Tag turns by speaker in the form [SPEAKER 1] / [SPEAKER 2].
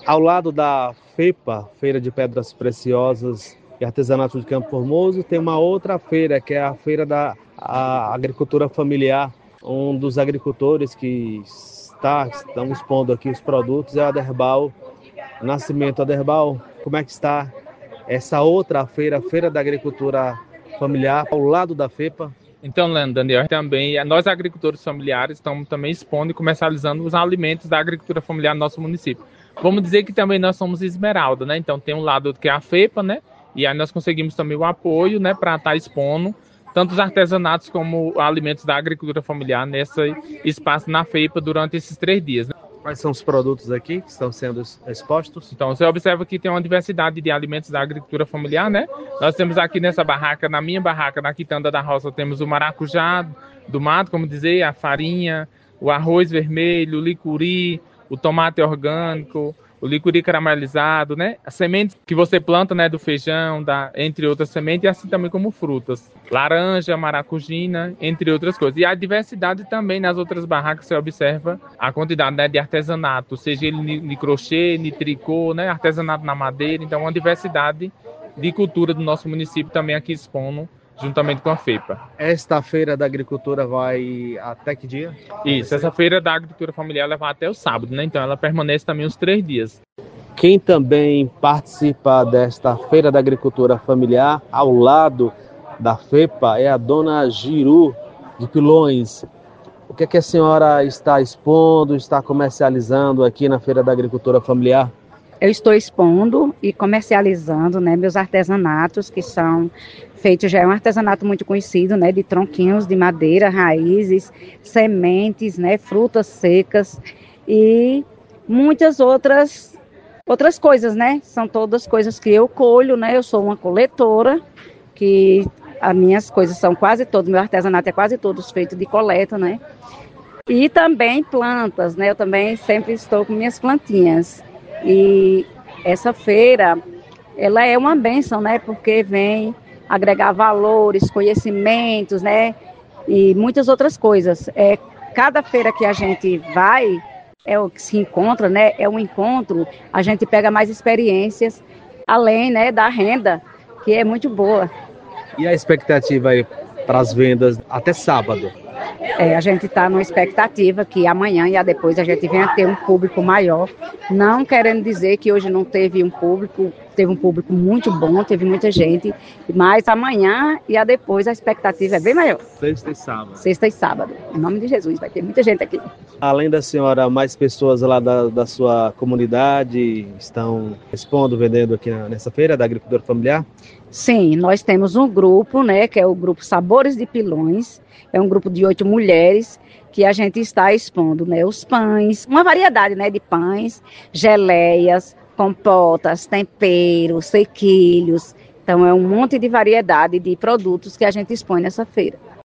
[SPEAKER 1] Ao lado da FEPA, Feira de Pedras Preciosas e Artesanato de Campo Formoso, tem uma outra feira, que é a Feira da Agricultura Familiar. Um dos agricultores que estão expondo aqui os produtos é a Aderbal Nascimento. Aderbal, como é que está essa outra feira, Feira da Agricultura Familiar, ao lado da FEPA?
[SPEAKER 2] Então, Leandro, Daniel, também nós agricultores familiares estamos também expondo e comercializando os alimentos da agricultura familiar no nosso município. Vamos dizer que também nós somos Esmeralda, né? Então tem um lado que é a FEPA, né? E aí nós conseguimos também o apoio, né, para estar expondo tanto os artesanatos como alimentos da agricultura familiar nesse espaço na FEPA durante esses 3 dias, né?
[SPEAKER 1] Quais são os produtos aqui que estão sendo expostos?
[SPEAKER 2] Então, você observa que tem uma diversidade de alimentos da agricultura familiar, né? Nós temos aqui nessa barraca, na minha barraca, na Quitanda da Roça, temos o maracujá do mato, como dizer, a farinha, o arroz vermelho, o licuri, o tomate orgânico, o licuri caramelizado, né? As sementes que você planta, né, do feijão, entre outras sementes, e assim também como frutas. Laranja, maracujina, entre outras coisas. E a diversidade também nas outras barracas, você observa a quantidade, né, de artesanato, seja ele de crochê, de tricô, né, artesanato na madeira. Então, uma diversidade de cultura do nosso município também aqui expondo, juntamente com a FEPA.
[SPEAKER 1] Esta Feira da Agricultura vai até que dia?
[SPEAKER 2] Isso, essa Feira da Agricultura Familiar ela vai até o sábado, né? Então ela permanece também os 3 dias.
[SPEAKER 1] Quem também participa desta Feira da Agricultura Familiar, ao lado da FEPA, é a dona Giru de Pilões. O que é que a senhora está expondo, está comercializando aqui na Feira da Agricultura Familiar?
[SPEAKER 3] Eu estou expondo e comercializando, né, meus artesanatos, que são feitos, já é um artesanato muito conhecido, né, de tronquinhos de madeira, raízes, sementes, né, frutas secas e muitas outras coisas, né? São todas coisas que eu colho, né? Eu sou uma coletora, que as minhas coisas são quase todas, meu artesanato é quase todos feitos de coleta, né? E também plantas, né? Eu também sempre estou com minhas plantinhas. E essa feira, ela é uma bênção, né? Porque vem agregar valores, conhecimentos, né? E muitas outras coisas. Cada feira que a gente vai, é o que se encontra, né? É um encontro, a gente pega mais experiências, além, né, da renda, que é muito boa.
[SPEAKER 1] E a expectativa aí para as vendas até sábado?
[SPEAKER 3] A gente está numa expectativa que amanhã e depois a gente venha ter um público maior, não querendo dizer que hoje não teve um público, teve um público muito bom, teve muita gente, mas amanhã e depois a expectativa é bem maior.
[SPEAKER 1] Sexta e sábado.
[SPEAKER 3] Sexta e sábado. Em nome de Jesus, vai ter muita gente aqui.
[SPEAKER 1] Além da senhora, mais pessoas lá da sua comunidade estão expondo, vendendo aqui nessa feira da agricultura familiar?
[SPEAKER 3] Sim, nós temos um grupo, né, que é o grupo Sabores de Pilões. É um grupo de 8 mulheres que a gente está expondo, né, os pães, uma variedade, né, de pães, geleias, compotas, temperos, sequilhos. Então é um monte de variedade de produtos que a gente expõe nessa feira.